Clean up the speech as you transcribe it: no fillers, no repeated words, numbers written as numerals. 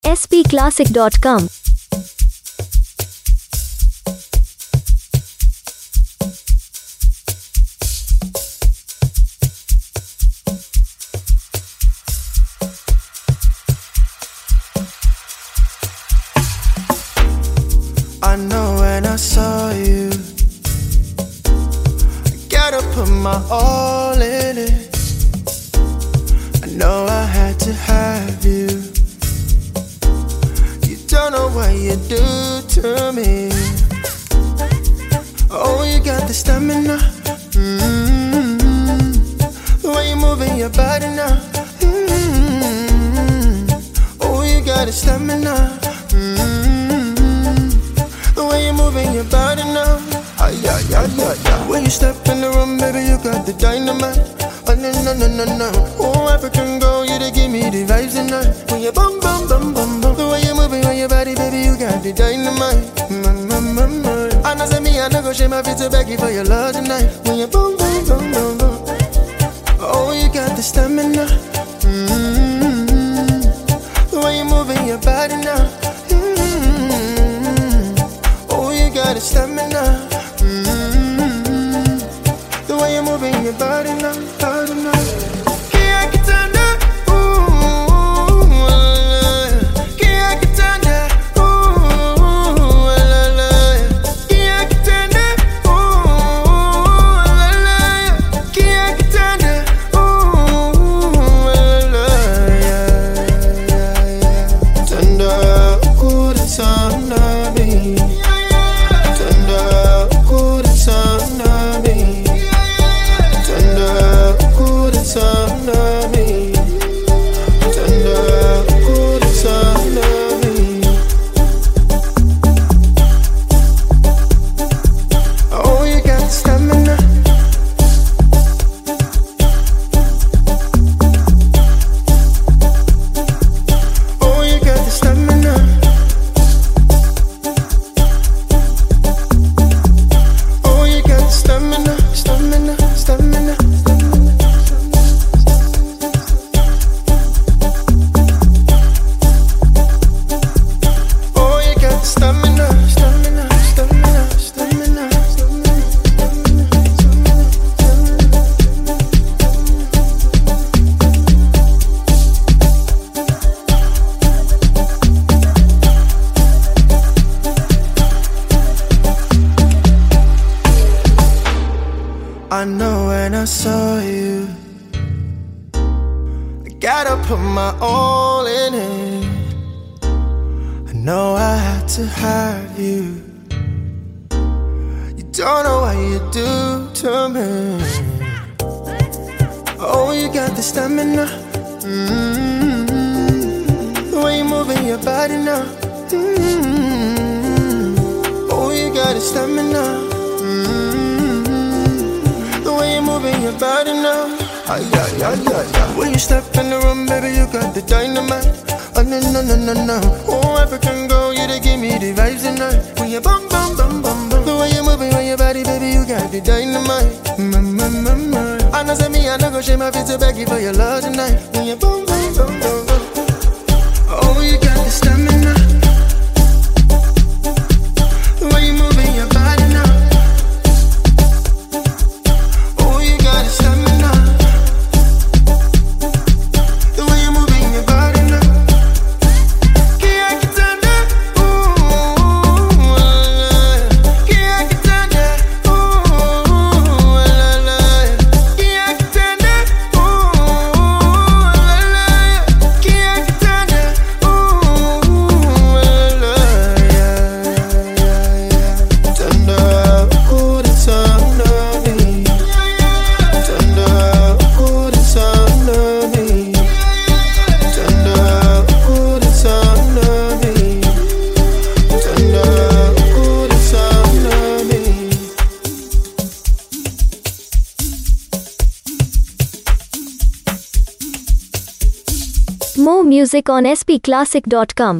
spclassic.com. I know when I saw you, I gotta put my all in it. I know I had to have you. You don't know what you do to me. Oh, you got the stamina. The way you're moving your body now. Oh, you got the stamina. Moving your body now. When you step in the room, baby, you got the dynamite. Oh, no. Oh, African girl, you to give me the vibes tonight. When you bum, bum, bum, bum, bum. The way you moving on your body, baby, you got the dynamite. I know say me, I know go shame my feet to beg you for your love tonight. When you bum, bum, bum, bum, bum. Oh, you got the stamina. The way you moving your body now. Got the stamina. The way you're moving your body now, body now. Yeah, I can turn that. Ooh, yeah, I can turn that. Ooh, yeah, I can turn that. Ooh, yeah, I can turn that. Ooh, yeah. Tender, good and sound, I know when I saw you, I gotta put my all in it. I know I had to have you. You don't know what you do to me. Oh, you got the stamina. The way you're moving your body now. Oh, you got the stamina. Moving your body now. When you step in the room, baby, you got the dynamite. Oh, no. Oh, African girl, you to give me the vibes tonight. When you bum, bum, bum, bum, bum. The way you're moving on your body, baby, you got the dynamite. I know say me, I know go shame my feet to beg you for your love tonight. When you bum, bum, bum, bum, bum. Oh, you got the stamina. The way you're moving your body now. More music on spclassic.com.